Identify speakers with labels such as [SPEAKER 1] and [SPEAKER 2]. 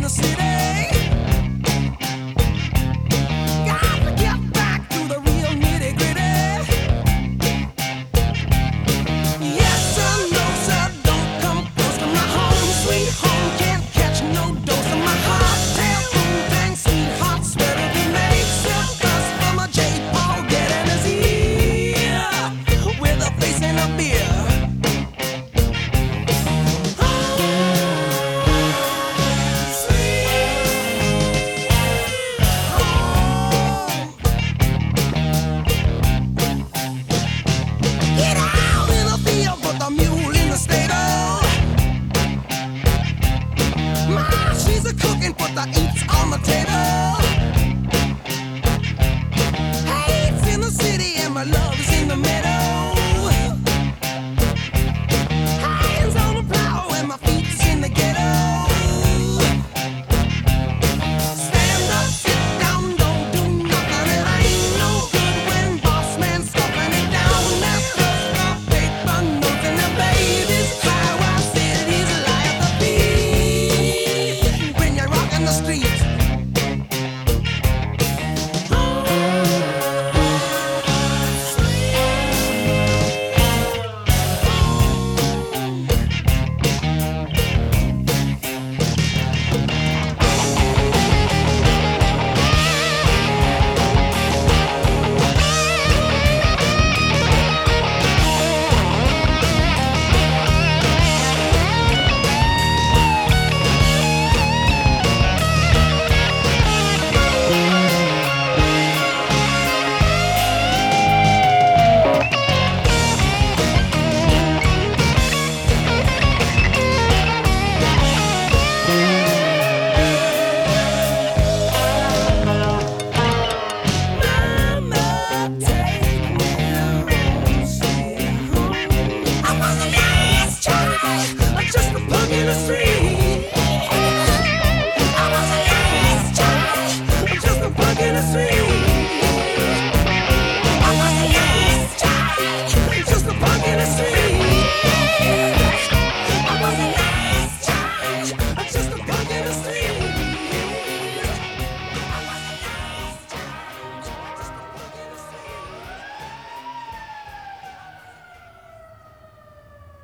[SPEAKER 1] the city. Got to get back to the real nitty-gritty. Yes sir, no sir, don't come close to my home. Sweet home can't catch no dose of my heart. Tell food thing, sweetheart, swear to be made. Silk dust from a J-Paul, get in his ear with a face and a beer. Get out in the field, put the mule in the stable. Ma, she's a cooking, put the eats on the table.